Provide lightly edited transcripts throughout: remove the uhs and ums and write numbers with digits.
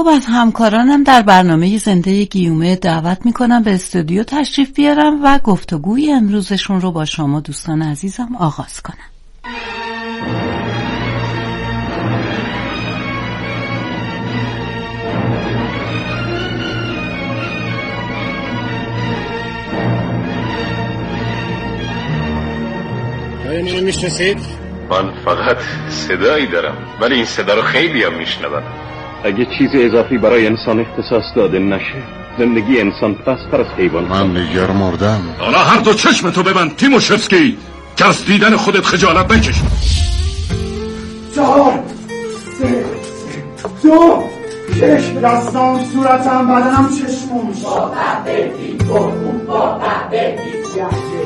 خب از همکارانم در برنامه زنده گیومه دعوت میکنم به استودیو تشریف بیارم و گفتگوی امروزشون رو با شما دوستان عزیزم آغاز کنم. منو میشناسید؟ من فقط صدایی دارم ولی این صدا رو خیلی هم میشنوم. اگه چیز اضافی برای انسان اختصاص داده نشه زندگی انسان پست‌تر از حیوان. من دیگر مردم. حالا هر دو چشمتو ببند تیموشفسکی که از دیدن خودت خجالت نکشی. 4 3 2 چشم دستان صورتم بدنم چشمون با قبلی گرمون با قبلی جهده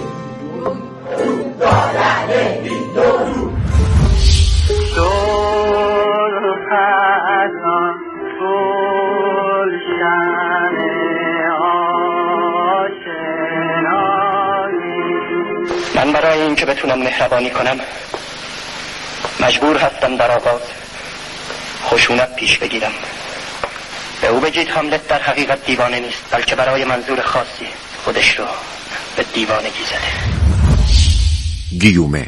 دادنه دورو سرخزان گلشن آشنایی. من برای این که بتونم مهربانی کنم مجبور هستم در آغاز خشونت پیش بگیرم. به او بگید هاملت در حقیقت دیوانه نیست بلکه برای منظور خاصی خودش رو به دیوانگی زده. گیومه.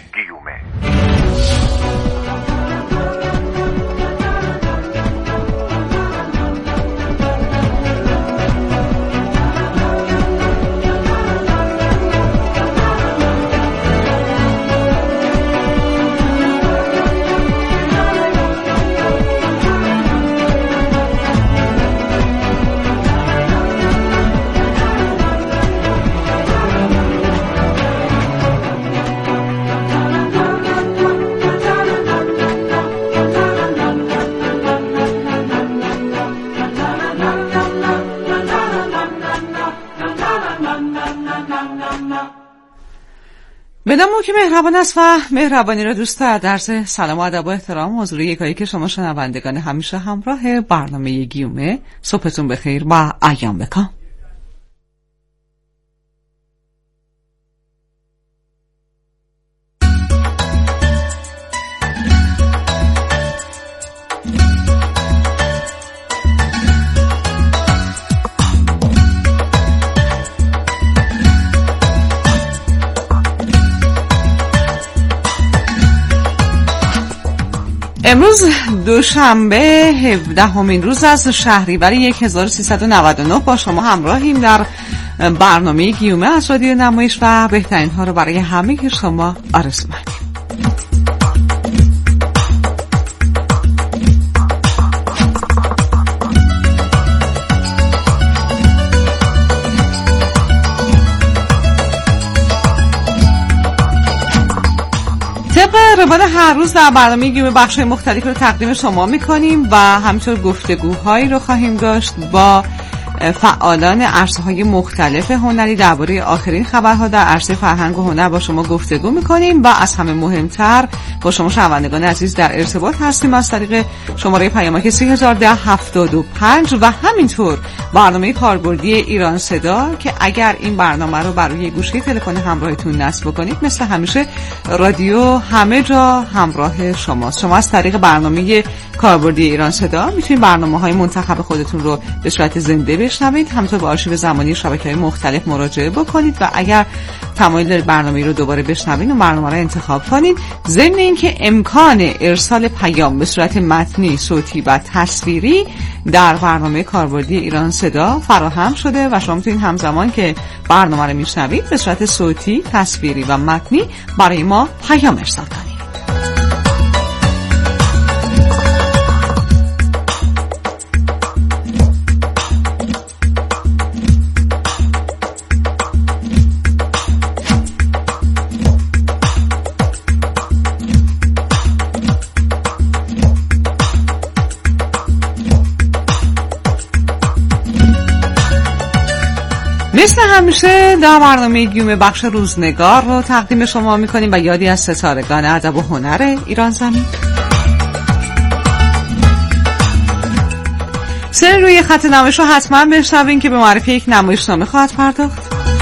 بدم که مهربان است و مهربانی را دوست دارد. درس سلام و ادب و احترام حضور یکایی که شما شنوندگان همیشه همراه برنامه گیومه. صبحتون بخیر و ایام بکام. امروز دوشنبه 17مین روز از شهریور 1399 با شما همراهیم در برنامه گیومه از رادیو نمایش و بهترین ها رو برای همه که شما آرزو می‌کنیم. روال هر روز در برنامه گیومه بخش‌های مختلفی رو تقدیم شما می‌کنیم و همینطور گفتگوهایی رو خواهیم داشت با فعالان عرصه‌های مختلف هنری درباره آخرین خبرها در عرصه فرهنگ و هنر با شما گفتگو می‌کنیم و از همه مهمتر با شما شنوندگان عزیز در ارتباط هستیم از طریق شماره پیامک 301075 و همینطور برنامه کاربردی ایران صدا که اگر این برنامه رو بر روی گوشی تلفن همراهتون نصب بکنید مثل همیشه رادیو همه جا همراه شماست. شما از طریق برنامه کاربردی ایران صدا میتونید برنامه‌های منتخب خودتون رو به صورت زنده بشنوید، همینطور به آرشیو زمانی شبکه‌های مختلف مراجعه بکنید و اگر تمایل دارید برنامه رو دوباره بشنوید و برنامه رو انتخاب کنید. ضمن اینکه امکان ارسال پیام به صورت متنی، صوتی و تصویری در برنامه کاربردی ایران صدا فراهم شده و شما میتونید همزمان که برنامه رو میشنوید به صورت صوتی، تصویری و متنی برای ما پیام ارسال کنید. مثل همیشه در برنامه گیومه بخش روزنگار رو تقدیم شما میکنیم و یادی از ستارگان ادب و هنر ایران زمین. سر روی خط نمایش رو حتما بشنوین که به معرفی یک نمایشنامه خواهد پرداخت.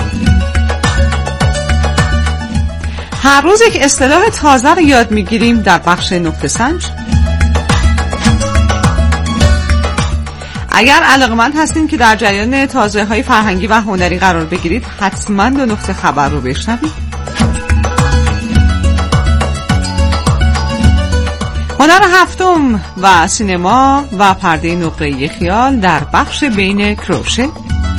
هر روز یک اصطلاح تازه رو یاد میگیریم در بخش نکته سنج. اگر علاقه‌مند هستین که در جریان تازه‌های فرهنگی و هنری قرار بگیرید، حتما 2 نقطه خبر رو بشنوید. هنر هفتم و سینما و پرده نقره‌ای خیال در بخش بین کروشه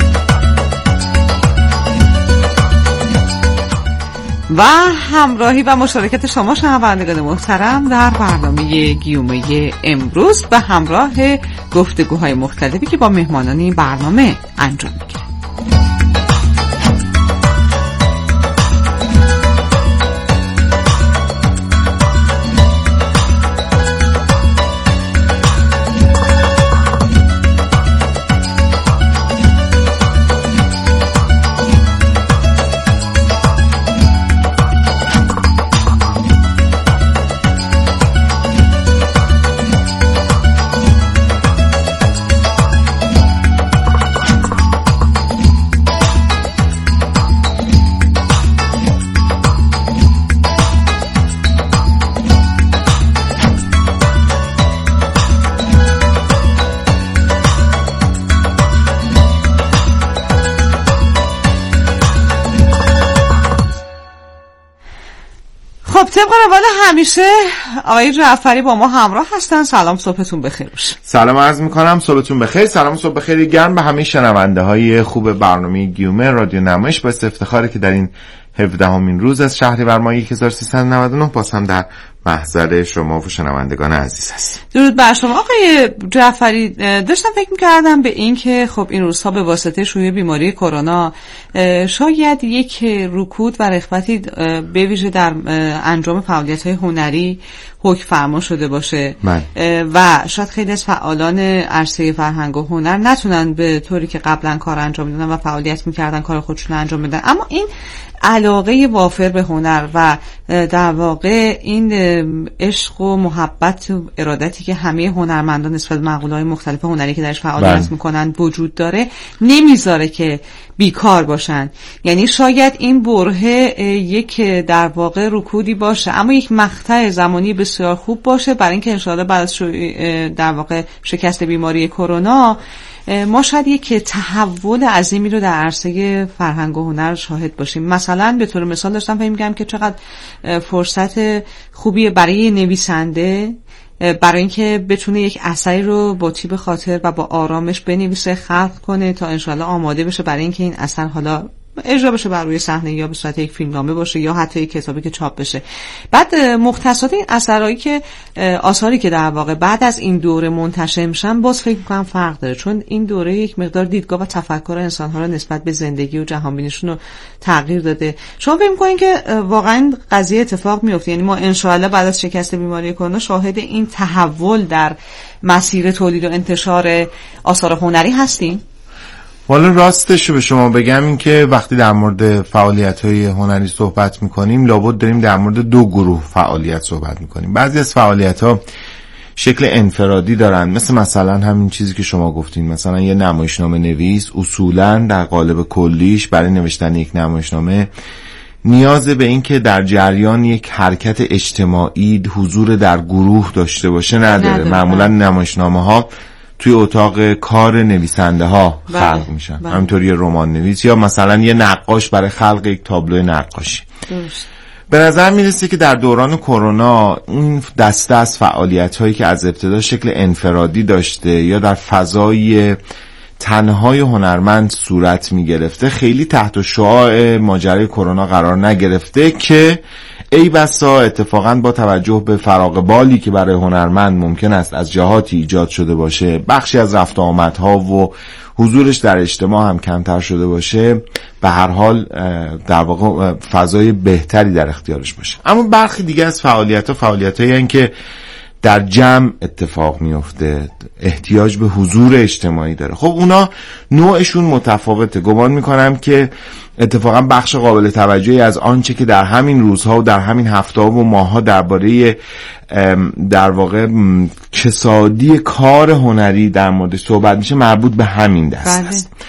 و همراهی و مشارکت شما شنوندگان محترم در برنامه گیومه امروز به همراه گفتگوهای مختلفی که با مهمانان این برنامه انجام میگیره. خب طبق روال همیشه آقای جعفری با ما همراه هستن. سلام، صبحتون بخیر باشه. سلام عرض میکنم، صبحتون بخیر. سلام، صبح بخیر گرم به همه شنونده های خوب برنامه گیومه رادیو نمایش. با افتخاری که در این 17مین روز از شهریور ماه 1399 باز هم در محضر شما و شنوندگان عزیز هست. درود بر شما آقای جعفری. داشتم فکر می‌کردم به این که خب این روزها به واسطه شیوع بیماری کرونا شاید یک رکود و رغبتی به ویژه در انجام فعالیت‌های هنری حکم فرما شده باشه و شاید خیلی از فعالان عرصه فرهنگ و هنر نتونن به طوری که قبلا کار انجام میدادن و فعالیت می‌کردن کار خودشون انجام بدن، اما این علاقه وافر به هنر و در واقع این عشق و محبت و ارادتی که همه هنرمندان نسبت به مقوله‌های مختلف هنری که درش فعالیت میکنن وجود داره نمیذاره که بیکار باشن. یعنی شاید این برهه یک در واقع رکودی باشه، اما یک مقطع زمانی بسیار خوب باشه برای اینکه انشاءالله بعد از در واقع شکست بیماری کرونا ما شاید یک تحول عظیمی رو در عرصه فرهنگ و هنر شاهد باشیم. مثلا به طور مثال داشتم فکر می‌کردم که چقدر فرصت خوبیه برای نویسنده برای اینکه بتونه یک اثری رو با طیب خاطر و با آرامش بنویسه، خلق کنه تا انشالله آماده بشه برای اینکه این اثر حالا اجرا بشه بر روی صحنه یا به صورت یک فیلمنامه باشه یا حتی یک کتابی که چاپ بشه. بعد مختصات این اثرایی که آثاری که در واقع بعد از این دوره منتشر میشن باز فکر می‌کنم فرق داره، چون این دوره یک مقدار دیدگاه و تفکر انسان‌ها رو نسبت به زندگی و جهانبینیشون رو تغییر داده. شما فکر می‌کنین که واقعا قضیه اتفاق میفته؟ یعنی ما انشاءالله بعد از شکست بیماری کرونا شاهد این تحول در مسیر تولید و انتشار آثار هنری هستیم؟ والا راستش به شما بگم این که وقتی در مورد فعالیت‌های هنری صحبت می‌کنیم لابد داریم در مورد 2 گروه فعالیت صحبت می‌کنیم. بعضی از فعالیت‌ها شکل انفرادی دارن، مثلا همین چیزی که شما گفتین، مثلا یه نمایشنامه نویس اصولاً در قالب کلیش برای نوشتن یک نمایشنامه نیاز به این که در جریان یک حرکت اجتماعی حضور در گروه داشته باشه نداره. معمولاً نمایشنامه‌ها توی اتاق کار نویسنده ها خلق میشن، همینطور یه رمان نویس یا مثلا یه نقاش برای خلق یک تابلو نقاشی. به نظر میرسه که در دوران کرونا این دسته از فعالیت هایی که از ابتدا شکل انفرادی داشته یا در فضای تنهای هنرمند صورت میگرفته خیلی تحت شعاع ماجرای کرونا قرار نگرفته که ای بسا اتفاقا با توجه به فراغ بالی که برای هنرمند ممکن است از جهاتی ایجاد شده باشه، بخشی از رفت و آمدها و حضورش در اجتماع هم کمتر شده باشه، به هر حال در واقع فضای بهتری در اختیارش باشه. اما برخی دیگه از فعالیت‌هایی هستند که در جمع اتفاق میفته، احتیاج به حضور اجتماعی داره. خب اونا نوعشون متفاوته. گمان میکنم که اتفاقا بخش قابل توجهی از آنچه که در همین روزها و در همین هفته‌ها و ماه‌ها درباره در واقع کسادی کار هنری در موردش صحبت میشه مربوط به همین دست است.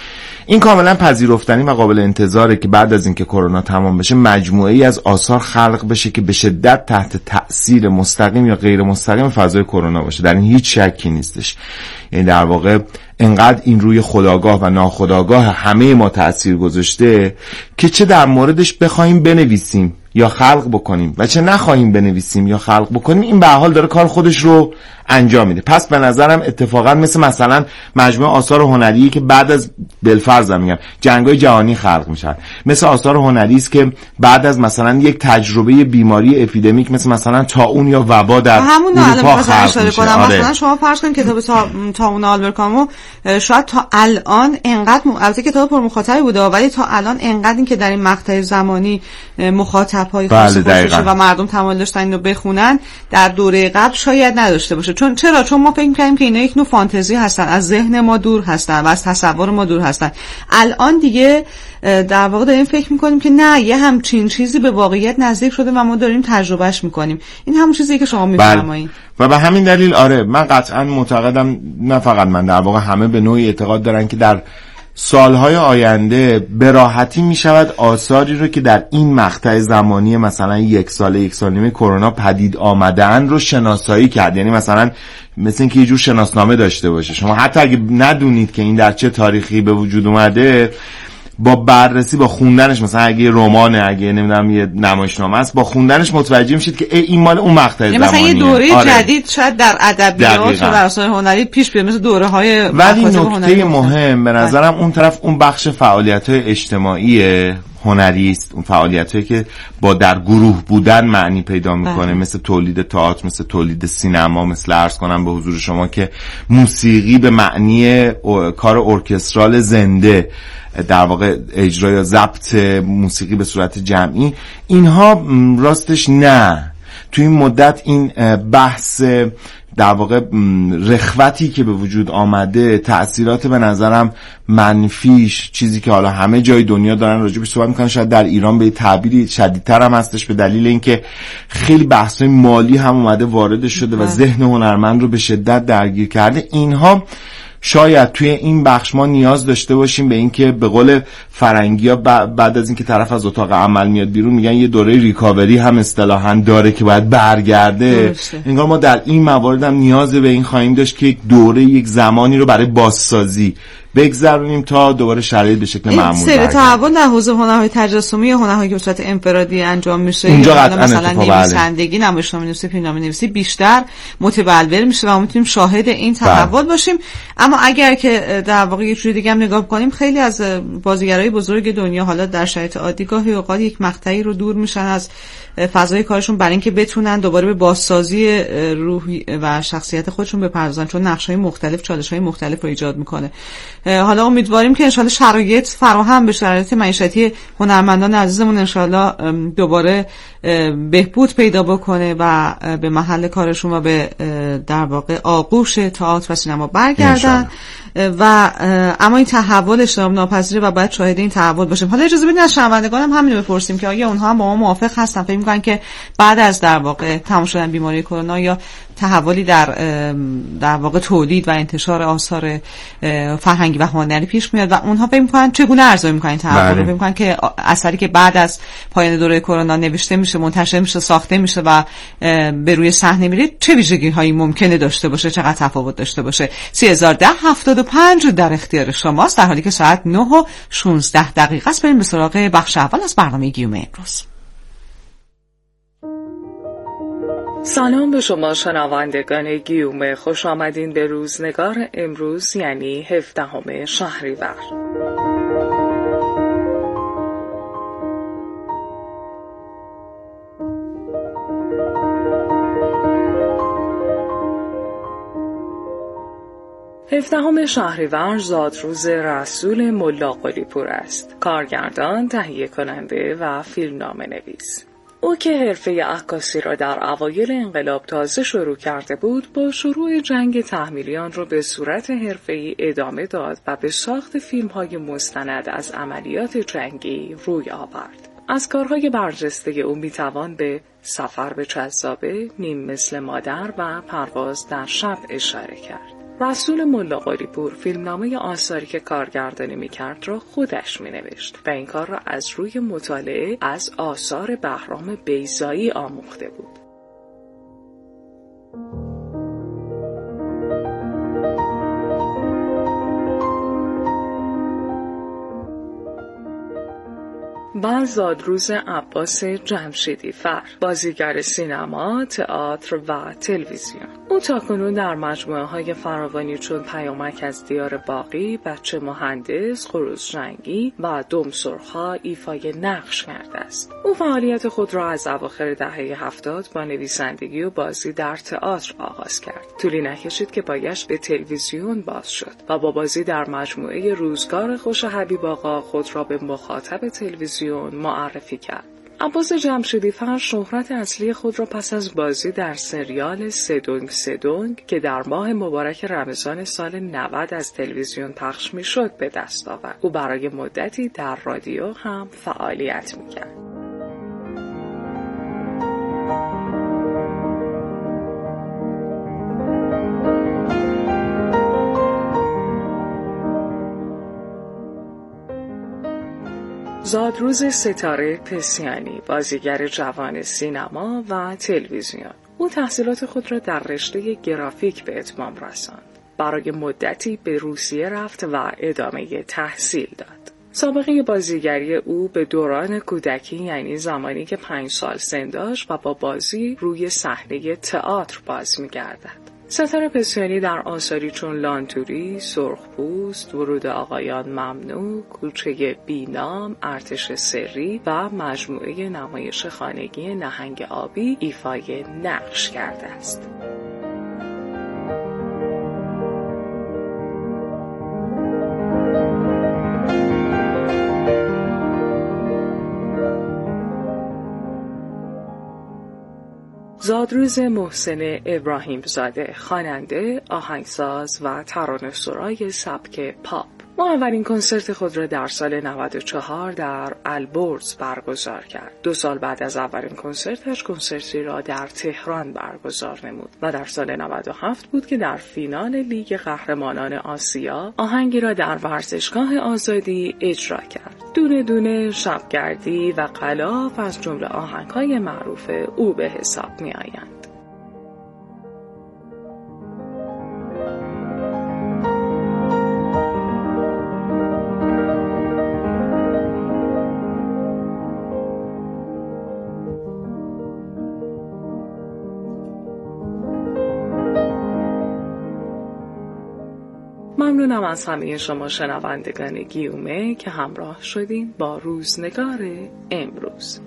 این کاملا پذیرفتنی و قابل انتظاره که بعد از اینکه کرونا تمام بشه مجموعه‌ای از آثار خلق بشه که به شدت تحت تأثیر مستقیم یا غیر مستقیم فضای کرونا باشه. در این هیچ شکی نیستش. یعنی در واقع انقدر این روی خودآگاه و ناخودآگاه همه ما تأثیر گذاشته که چه در موردش بخوایم بنویسیم یا خلق بکنیم و چه نخواهیم بنویسیم یا خلق بکنیم، این به هر حال داره کار خودش رو انجام میده. پس به نظرم اتفاقا مثلا مجموعه آثار هنری که بعد از بالفرض میگم جنگ‌های جهانی خلق میشن، مثل آثار هنری است که بعد از مثلا یک تجربه بیماری اپیدمیک مثلا طاعون یا وبا در اروپا خلق میشه. مثلا شما فرض کنید کتاب طاعون آلبرت کامو شاید تا الان انقدر البته کتاب پر مخاطبی بوده ولی تا الان انقدر این که در این مقطع زمانی مخاطب‌های خاصی و مردم تمایل داشتن اینو بخونن در دوره قبل شاید نداشته باشه. چون ما فکر می‌کنیم که اینا یک نوع فانتزی هستن، از ذهن ما دور هستن و از تصور ما دور هستن. الان دیگه در واقع داریم فکر می‌کنیم که نه، یه همچین چیزی به واقعیت نزدیک شده و ما داریم تجربهش می‌کنیم. این همون چیزیه که شما می‌فرمایید. و به همین دلیل من قطعاً معتقدم، نه فقط من، در واقع همه به نوعی اعتقاد دارن که در سالهای آینده به راحتی می شود آثاری رو که در این مقطع زمانی مثلا یک سال نیم کرونا پدید آمدن رو شناسایی کرد. یعنی مثلا مثل اینکه یه جور شناسنامه داشته باشه. شما حتی اگه ندونید که این در چه تاریخی به وجود اومده، با بررسی، با خوندنش، مثلا اگه رمانه، اگه نمیدونم یه نمایشنامه است، با خوندنش متوجه میشید که این مال اون مقطع زمانیه. مثلا یه دوره جدید شاید در ادبیات و در آثار هنری پیش بیاد، مثل دوره‌های ولی نکته مهم به نظرم اون طرف اون بخش فعالیت‌های اجتماعی هنری است، اون فعالیتایی که با در گروه بودن معنی پیدا میکنه، مثل تولید تئاتر، مثل تولید سینما، مثل عرض کنم به حضور شما که موسیقی به معنی کار ارکسترال زنده، در واقع اجرا یا ضبط موسیقی به صورت جمعی، اینها راستش نه. تو این مدت این بحث در واقع رخوتی که به وجود آمده، تأثیرات به نظرم منفیش، چیزی که حالا همه جای دنیا دارن راجبش صحبت میکنن، شاید در ایران به تعبیری شدیدتر هم هستش به دلیل اینکه خیلی بحث‌های مالی هم اومده وارد شده و ذهن هنرمند رو به شدت درگیر کرده. اینها شاید توی این بخش ما نیاز داشته باشیم به این که به قول فرنگی‌ها بعد از اینکه طرف از اتاق عمل میاد بیرون میگن یه دوره ریکاوری هم اصطلاحاً داره که باید برگرده. انگار ما در این موارد هم نیاز به این خواهیم داشت که یک دوره، یک زمانی رو برای بازسازی بگذرونیم تا دوباره شرایط به شکل معمول برگرده. سری تحول در حوزه هنرهای تجسمی یا هنرهایی که به صورت انفرادی انجام میشه، اونجا مثلا نویسندگی، نمایشنامه‌نویسی، فیلمنامه‌نویسی بیشتر متبلور میشه و ما میتونیم شاهد این تحول باشیم. اما اگر که در واقع یه جوری دیگه هم نگاه کنیم، خیلی از بازیگرای بزرگ دنیا حالا در شرایط عادی گاهی اوقات یک مقطعی رو دور میشن از فضای کارشون برای اینکه بتونن دوباره به بازسازی روحی و شخصیت خودشون بپردازن، چون نقش‌های مختلف، چالش‌های مختلف رو ایجاد میکنه. حالا امیدواریم که انشالله شرایط فراهم به شرایط معیشتی هنرمندان عزیزمون انشالله دوباره بهبود پیدا بکنه و به محل کارشون و به در واقع آغوش تئاتر و سینما برگردن. و اما این تحول اجتناب ناپذیره و باید شاهد این تحول باشیم. حالا اجازه بدید از شنوندگان هم همین رو بپرسیم که آیا اونها هم با ما موافق هستن، فکر می‌کنن که بعد از در واقع تمام شدن بیماری کرونا یا تحولی در واقع تولید و انتشار آثار فرهنگی و هنری پیش میاد و اونها فکر می‌کنن چگونه ارزیابی می‌کنن این تحول رو؟ فکر می‌کنن که اثری که بعد از پایان دوره کرونا نوشته میشه، منتشر میشه، ساخته میشه و به روی صحنه میره، چه ویژگی‌هایی ممکنه داشته باشه، چقدر تفاوت داشته باشه؟ 3010-75 در اختیار شماست، در حالی که ساعت 9:16 است. بریم به سراغ بخش اول از برنامه گیومه امروز. سلام به شما شنوندگان گیومه، خوش آمدین به روزنگار امروز، یعنی 17 شهریور. هفدهم شهریور زادروز رسول ملا قلی‌پور است. کارگردان، تهیه کننده و فیلمنامه نویس. او که حرفه عکاسی را در اوایل انقلاب تازه شروع کرده بود، با شروع جنگ تحمیلیان را به صورت حرفه‌ای ادامه داد و به ساخت فیلم‌های مستند از عملیات جنگی روی آورد. از کارهای برجسته او میتوان به سفر به چذابه، نیم مثل مادر و پرواز در شب اشاره کرد. رسول ملا قلی‌پور فیلمنامه آثاری که کارگردانی می‌کرد را خودش می‌نوشت و این کار را از روی مطالعه از آثار بهرام بیضایی آموخته بود. و زادروز عباس جمشیدی فر، بازیگر سینما، تئاتر و تلویزیون. او تاکنون در مجموعه‌های فراوانی چون پیامک از دیار باقی، بچه مهندس، خروس جنگی و دم سرخ‌ها ایفای نقش کرده است. او فعالیت خود را از اواخر دهه 70 با نویسندگی و بازی در تئاتر آغاز کرد. طولی نکشید که پایش به تلویزیون باز شد و با بازی در مجموعه روزگار خوش حبیب آقا خود را به مخاطب تلویزیون معرفی کرد. عباس جمشیدی فر شهرت اصلی خود را پس از بازی در سریال سدونگ سدونگ که در ماه مبارک رمضان سال 90 از تلویزیون پخش می‌شد به دست آورد. او برای مدتی در رادیو هم فعالیت می‌کرد. زادروز ستاره پسیانی، بازیگر جوان سینما و تلویزیون. او تحصیلات خود را در رشته گرافیک به اتمام رساند. برای مدتی به روسیه رفت و ادامه تحصیل داد. سابقه بازیگری او به دوران کودکی، یعنی زمانی که 5 سال سن داشت و با بازی روی صحنه تئاتر باز می‌گردد. ستاره پسیانی در آثاری چون لانتوری، سرخپوست، ورود آقایان ممنوع، کوچه بینام، ارتش سری و مجموعه نمایش خانگی نهنگ آبی ایفای نقش کرده است. زادروز محسن ابراهیم زاده، خواننده، آهنگساز و ترانه‌سرای سبک پاپ. ما اولین کنسرت خود را در سال 94 در البرز برگزار کرد. 2 سال بعد از اولین کنسرتش کنسرتی را در تهران برگزار نمود و در سال 97 بود که در فینال لیگ قهرمانان آسیا آهنگی را در ورزشگاه آزادی اجرا کرد. دونه دونه، شبگردی و غلاف از جمله آهنگ‌های معروف او به حساب می‌آیند. ممنونم از همه شما شنوندگان گیومه که همراه شدین با روزنگار امروز.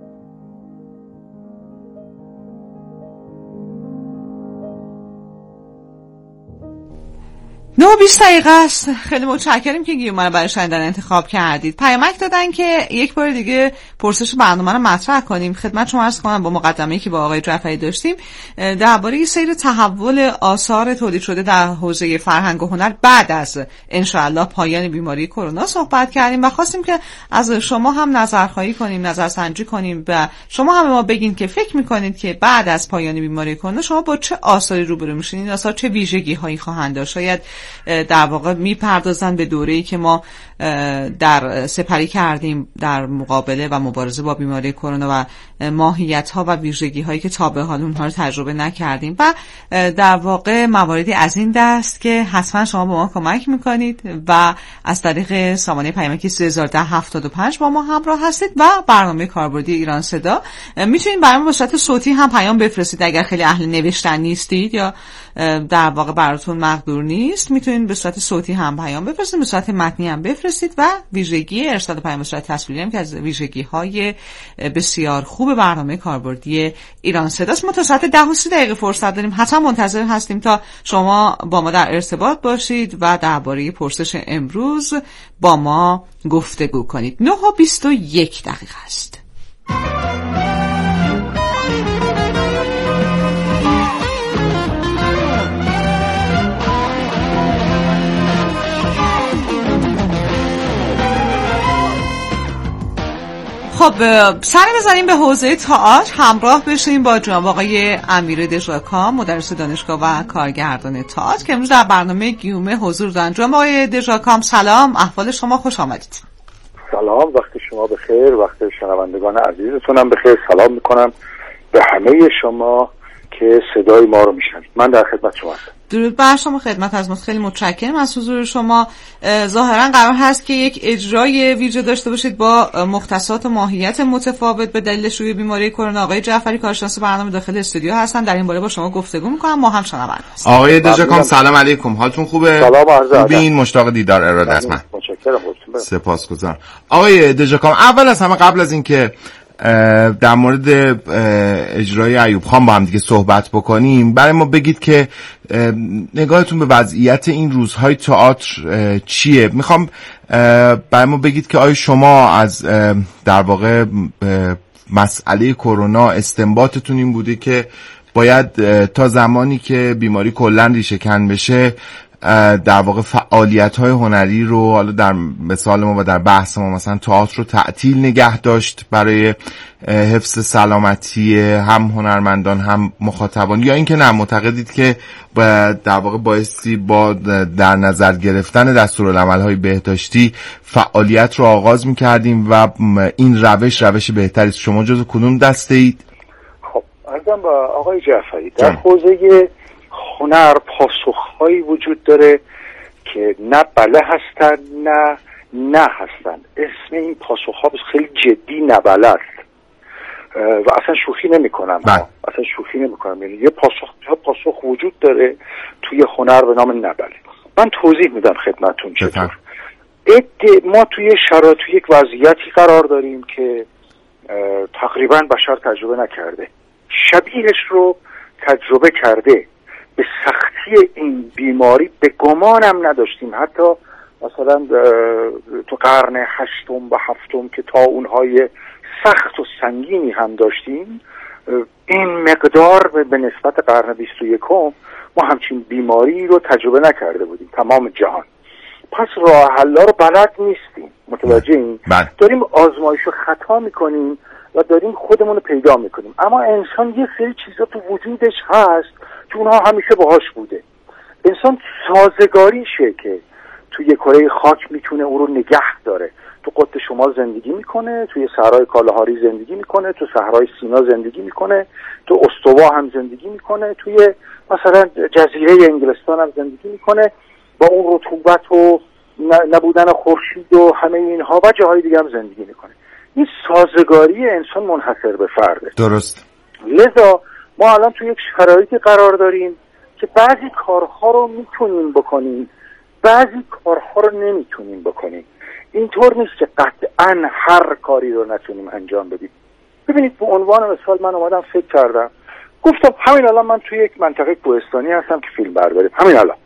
9:20 دقیقه است. خیلی متشکریم که گیومه رو برای شنیدن انتخاب کردید. پیامک دادن که یک بار دیگه پرسش برنامه رو مطرح کنیم. خدمت شما عرض کنم با مقدمه‌ای که با آقای جعفری داشتیم درباره سیر تحول آثار تولید شده در حوزه فرهنگ و هنر بعد از انشاءالله پایان بیماری کرونا صحبت کردیم و خواستیم که از شما هم نظرخواهی کنیم، نظرسنجی کنیم و شما هم به ما بگین که فکر می‌کنید که بعد از پایان بیماری کرونا شما با چه آثاری روبرو میشین؟ این آثار چه ویژگی‌هایی خواهند داشت؟ شاید در واقع میپردازن به دوره‌ای که ما در سپری کردیم در مقابله و مبارزه با بیماری کرونا و ماهیت‌ها و ویژگی‌هایی که تا به حال اونها رو تجربه نکردیم و در واقع مواردی از این دست که حتما شما با ما کمک میکنید و از طریق سامانه پیامکی 301075 با ما همراه هستید و برنامه کاربردی ایران صدا میتونید برای ما به صورت صوتی هم پیام بفرستید. اگر خیلی اهل نوشتن نیستید یا در واقع براتون مقدور نیست میتونید به صورت صوتی هم پیام بفرستید، به صورت متنی هم بفرستید و ویژگی ارسال پیام به صورت تصویری هم که از ویژگی‌های بسیار خوب برنامه کاربردی ایران صداست. ما تا ساعت 10:30 فرصت داریم. حتما منتظر هستیم تا شما با ما در ارتباط باشید و درباره پرسش امروز با ما گفتگو کنید. 9:21 است. خب سری بزنیم به حوزه تئاتر، همراه بشیم با جناب آقای امیر دژاکام، مدرس دانشگاه و کارگردان تئاتر که امروز در برنامه گیومه حضور دارن. جناب آقای دژاکام سلام، احوال شما؟ خوش آمدید. سلام، وقت شما بخیر، وقت شنوندگان عزیزتونم بخیر. سلام میکنم به همه شما که صدای ما رو میشنوید. من در خدمت شما هستم. درود بر شما، خدمت از ما، خیلی متشکرم از حضور شما. ظاهرا قرار هست که یک اجرای ویژه داشته باشید با مختصات و ماهیت متفاوت به دلیل شیوع بیماری کرونا. آقای جعفری کارشناس برنامه داخل استودیو هستن، در این باره با شما گفتگو میکنم، ما هم شنونده هستیم. آقای دژاکام سلام علیکم، حالتون خوبه؟ سلام، عرض ادب. خوبین؟ مشتاق دیدار ارادتمند. متشکرم. سپاسگزارم. آقای دژاکام، اول از همه قبل از اینکه در مورد اجرای ایوب خان با هم دیگه صحبت بکنیم، برای ما بگید که نگاهتون به وضعیت این روزهای تئاتر چیه؟ میخوام برای ما بگید که آیا شما از در واقع مسئله کرونا استنباطتون این بوده که باید تا زمانی که بیماری کلاً ریشه کن بشه در واقع فعالیت‌های هنری رو، حالا در مثال ما و در بحث ما مثلا تئاتر رو تعطیل نگه داشت برای حفظ سلامتی هم هنرمندان هم مخاطبان، یا اینکه نه معتقدید که در واقع بایستی با در نظر گرفتن دستورالعمل‌های بهداشتی فعالیت رو آغاز می‌کردیم و این روش بهتری است؟ شما جزو کدوم دسته اید؟ خب عرضم با آقای جعفری، در حوزه هنر پاسخهایی وجود داره که نه بله هستن نه هستن. اسم این پاسخها خیلی جدی نه بله است و اصلا شوخی نمی کنم. یعنی یه پاسخ وجود داره توی هنر به نام نه بله. من توضیح میدم خدمتون چطور. ما توی یک وضعیتی قرار داریم که تقریبا بشر تجربه نکرده، شبیهش رو تجربه کرده. به سختی این بیماری به گمانم نداشتیم، حتی مثلا تو قرن هشتم و هفتم که طاعون‌های سخت و سنگینی هم داشتیم، این مقدار به نسبت قرن 21 ما همچین بیماری رو تجربه نکرده بودیم تمام جهان. پس راه حل‌ها رو بلد نیستیم، متوجه این؟ داریم آزمایش و خطا میکنیم و داریم خودمون رو پیدا میکنیم. اما انسان یه سری چیزا تو وجودش هست که اونها همیشه باهاش بوده. انسان سازگاریشه که توی کره خاک میتونه اون رو نگه داره. تو قطب شمال زندگی میکنه، توی صحرای کالاهاری زندگی میکنه، تو صحرای سینا زندگی میکنه، تو استوا هم زندگی میکنه، توی مثلا جزیره انگلستان هم زندگی میکنه، با اون رطوبت و نبودن خورشید و همه اینها و جاهای دیگه هم زندگی میکنه. این سازگاری انسان منحصر به فرده. درست. لذا ما الان توی یک شرایطی قرار داریم که بعضی کارها رو میتونیم بکنیم، بعضی کارها رو نمیتونیم بکنیم. اینطور نیست که قطعاً هر کاری رو نتونیم انجام بدیم. ببینید به عنوان مثال من اومدم فکر کردم، گفتم همین الان من توی یک منطقه کوهستانی هستم که فیلم برداریم. همین الان.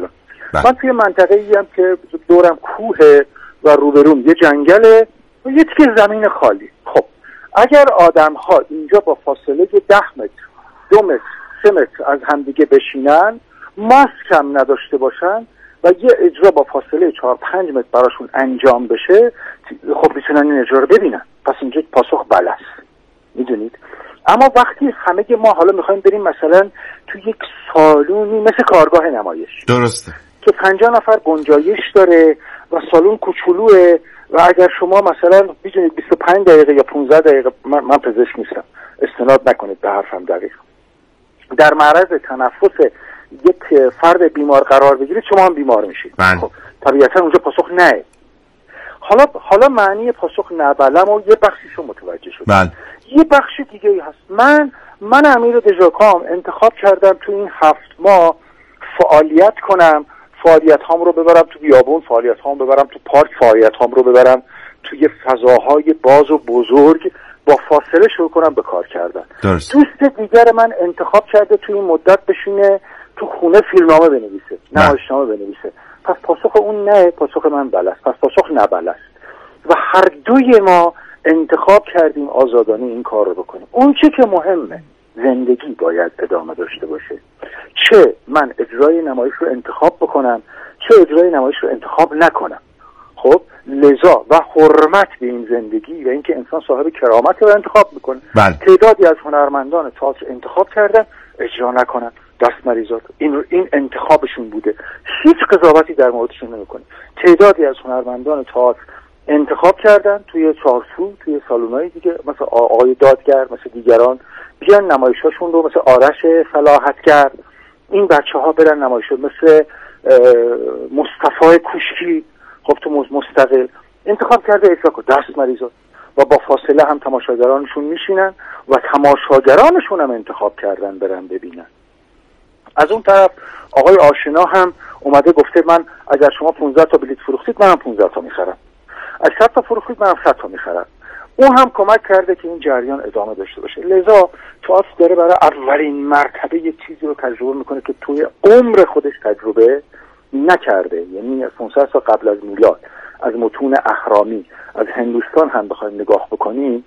من توی منطقه‌ای هم که دورم کوه و روبروم یه جنگله و یه تیکه زمین خالی. خب اگر آدم‌ها اینجا با فاصله 10 متر 2 متر 3 متر از همدیگه بشینن، ماسک هم نداشته باشن و یه اجرا با فاصله 4-5 متر براشون انجام بشه، خب میتونن این اجرا رو ببینن. پس اینجا پاسخ بله است، میدونید. اما وقتی همه ما حالا میخوایم بریم مثلا تو یک سالونی مثل کارگاه نمایش، درسته، که 50 نفر گنجایش داره و سالن کوچولوه و اگر شما مثلا میدونید 25 دقیقه یا 15 دقیقه، من پزشک نیستم استناد نکنید به حرفم دقیق، در معرض تنفس یک فرد بیمار قرار بگیرید شما هم بیمار میشید. خب طبیعتا اونجا پاسخ نه. حالا معنی پاسخ نه بلم و یه بخشیشو متوجه شد. یه بخش دیگه ای هست. من امیر دژاکام انتخاب کردم تو این 7 ماه فعالیت کنم، فعالیت هام رو ببرم تو بیابون، فعالیت هام ببرم تو پارک، فعالیت هام رو ببرم توی فضاهای باز و بزرگ، با فاصله شروع کنم به کار کردن. دوست دیگر من انتخاب کرده تو این مدت بشینه تو خونه فیلمنامه بنویسه، نمایشنامه بنویسه. پس پاسخ اون نه، پاسخ من بله است. پس پاسخ نه بله است و هر دوی ما انتخاب کردیم آزادانه این کار رو بکنیم. اون چه که مهمه، زندگی باید ادامه داشته باشه. چه من اجرای نمایش رو انتخاب بکنم، چه اجرای نمایش رو انتخاب نکنم. خب لذا و حرمت به این زندگی و اینکه انسان صاحب کرامت رو انتخاب میکنه. تعدادی از هنرمندان تئاتر انتخاب کردن اجرا نکنن، دست مریضات، این انتخابشون بوده، هیچ قضاوتی در موردشون نمیکنه. تعدادی از هنرمندان تئاتر انتخاب کردن توی چارچوب، توی سالن‌های دیگه، مثل آقای دادگر، مثل دیگران بیان نمایشاشون رو، مثل آرش فلاحتگر این بچه‌ها برن نمایشات، مثل مصطفی کوشکی خب تو مستقل انتخاب کرده اجرا کنه، دست مریضات، و با فاصله هم تماشاگرانشون میشینن و تماشاگرانشون هم انتخاب کردن برن ببینن. از اون طرف آقای آشنا هم اومده گفته من اگر شما 15 تا بلیت فروختید منم 15 تا میخرم، از 100 تا فروختید منم 100 تا میخرم. اون هم کمک کرده که این جریان ادامه داشته باشه. لذا تئاتر داره برای اولین مرتبه یه چیزی رو تجربه میکنه که توی عمر خودش تجربه نکرده. یعنی 500 سال قبل از میلاد از متون اهرامی از هندوستان هم بخوایم نگاه بکنیم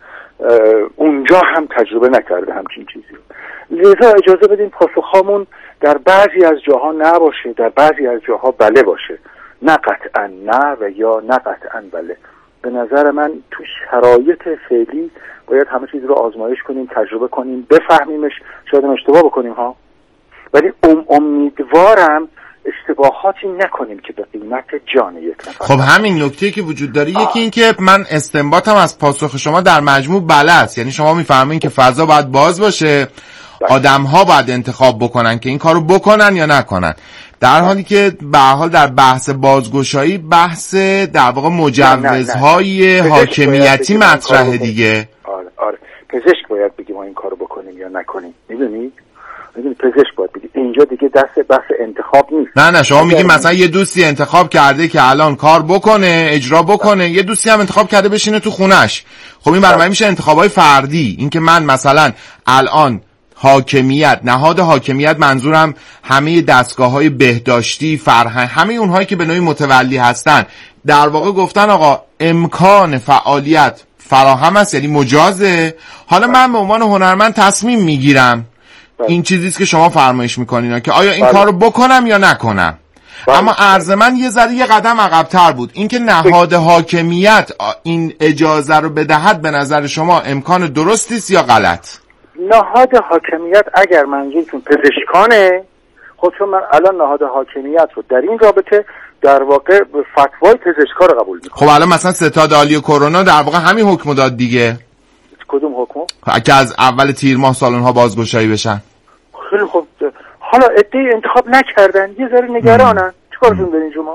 اونجا هم تجربه نکرده همچین چیزی. لذا اجازه بدیم پاسخامون در بعضی از جاها نباشه، در بعضی از جاها بله باشه، نه قطعا نه و یا نه قطعا بله. به نظر من تو شرایط فعلی باید همه چیز رو آزمایش کنیم، تجربه کنیم، بفهمیمش، شاید اشتباه بکنیم ها، ولی امیدوارم اشتباهاتی نکنیم که به قیمت جان یک نفر. خب همین نکته‌ای که وجود داره یکی این که من استنباطم از پاسخ شما در مجموع بله است، یعنی شما میفهمین که فضا باید باز باشه، آدم‌ها باید انتخاب بکنن که این کارو بکنن یا نکنن، در حالی که به هر حال در بحث بازگشایی بحث در واقع مجوزهای حاکمیتی مطرحه دیگه. آره پزشک باید بگه ما این کارو بکنیم یا نکنیم، میدونید پزشک باید بگه، اینجا دیگه دست بحث انتخاب نیست. نه شما میگی مثلا یه دوستی انتخاب کرده که الان کار بکنه، اجرا بکنه، یه دوستی هم انتخاب کرده بشینه تو خونش. خب این برای میشه انتخابای فردی. این که من مثلا الان حاکمیت، نهاد حاکمیت منظورم همه دستگاه‌های بهداشتی، فرهنگ، همه اونهایی که به نوعی متولی هستن، در واقع گفتن آقا امکان فعالیت فراهم است، یعنی مجازه. حالا من به عنوان هنرمند تصمیم میگیرم این چیزیست که شما فرمایش میکنین که آیا این کارو بکنم یا نکنم. اما عرض من یه ذره یه قدم عقب‌تر بود، اینکه نهاد حاکمیت این اجازه رو بدهد به نظر شما امکان درستی است یا غلط؟ نهاد حاکمیت اگر منظورتون پزشکانه، خب چون من الان نهاد حاکمیت رو در این رابطه در واقع فتوای پزشکا رو قبول میکنم. خب الان مثلا ستاد عالی کرونا در واقع همین حکم داد دیگه. کدوم حکم؟ که از اول تیر ماه سالن‌ها بازگشایی بشن. خیلی خوب، حالا عده‌ای انتخاب نکردن، یه ذره نگرانن، چیکارشون دارین شما؟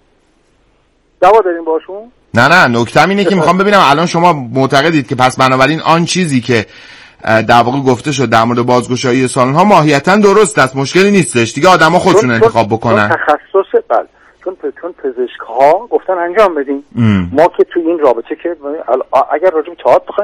دعوا دارین باشون؟ نه نکتم اینه که میخوام ببینم الان شما معتقدید که پس بنابراین آن چیزی که در واقع گفته شد در مورد بازگشایی سالن‌ها ماهیتاً درست است، مشکلی نیستش دیگه، آدما خودشون انتخاب بکنن. تخصص بله، چون پزشک‌ها گفتن انجام بدین. ما که تو این رابطه که اگر راجع به تئاتر